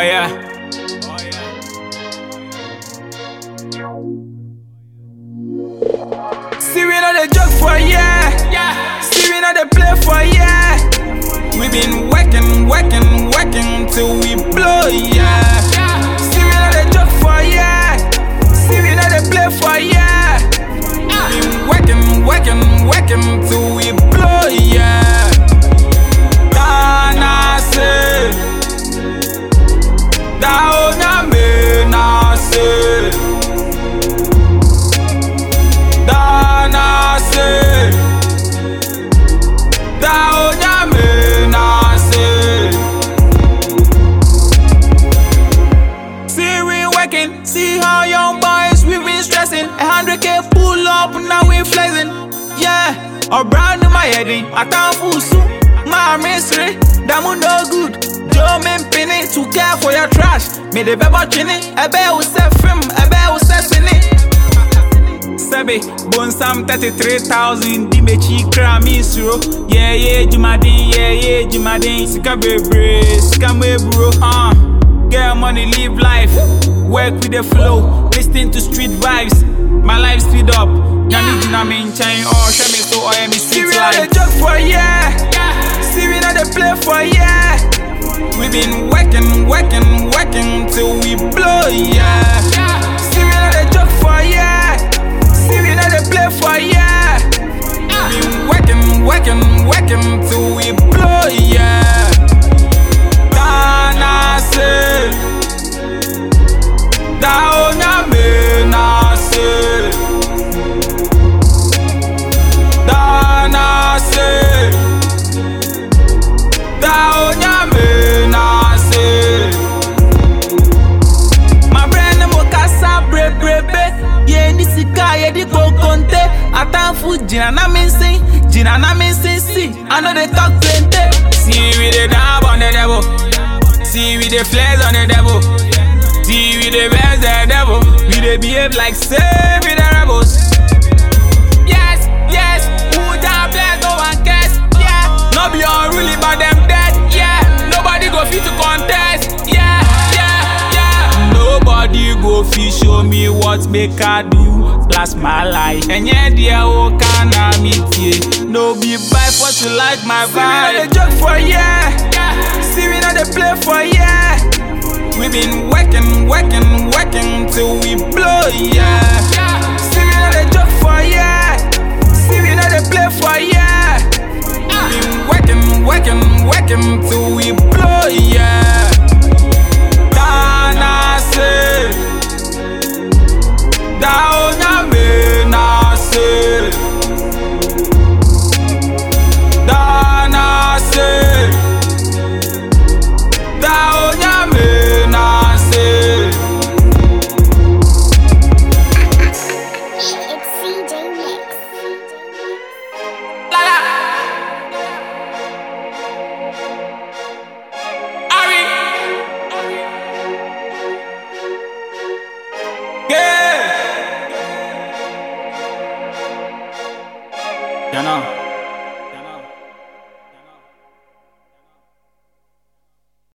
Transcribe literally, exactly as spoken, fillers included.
yeah. See we know the joke for yeah. Yeah. See we know the play for yeah. We been working, working, working till we blow yeah. Yeah. See we know the joke for yeah. See we know the play for yeah. We been working, working, working till we blow yeah. Dana say, Daonya me na say. Dana say, Daonya me na say. See we working, see how young boys we been stressing. A hundred K pull up, now we flexing. Yeah, a brand new my heading, I can't fool soon. My mystery, that moon no good. Joe men pinning to care for your trash. Me the beba chinny, a bear will set film, a bear will set spinning. Sebe, bon sam thirty-three thousand, di me chi kra mi suro. Yeah, yeah, Jimadin, yeah, yeah, Jimadin. Sika bebre, sika me bro, uh. Get money, live life, work with the flow, listen to street vibes. My life speed up. Yanni Jina me in chain, or show me so I am street life. See we know the joke for yeah. See we know the play for yeah. We been working, working, working till we blow yeah. See we know the joke for yeah. See we know the play for yeah. We been working, working, working till we blow yeah. Dana say, Daonya me na say. Dana say, Daonya me na say. My brain mo kasa bre bre be. Ye ni sika ye di go konte. Atanfu jina na me sing, jina na me sing see. I know they talk plenty. See we the dab on the devil. See we the flares on the devil. See we the best the devil. We they behave like say we the rebels. Yes, yes, who da bless no one cares. Yeah, no be unruly but them dead. Yeah, nobody go fit to contest. Yeah, yeah, yeah. Nobody go fit show me what make I do. Blast my life. And yeah, dear, oh, can I meet you? No be by force to like my vibe. See we know the joke for yeah. Yeah. See we know the play for yeah. We been working, working, working till we blow yeah. Yeah. See we know the joke for yeah. See we know the play for yeah. We been working, working, working till we blow yeah. Dana say, Daonya me na say. Dana say, Daonya me na say. It's C J Mix. La la. Ari. Yeah. You know.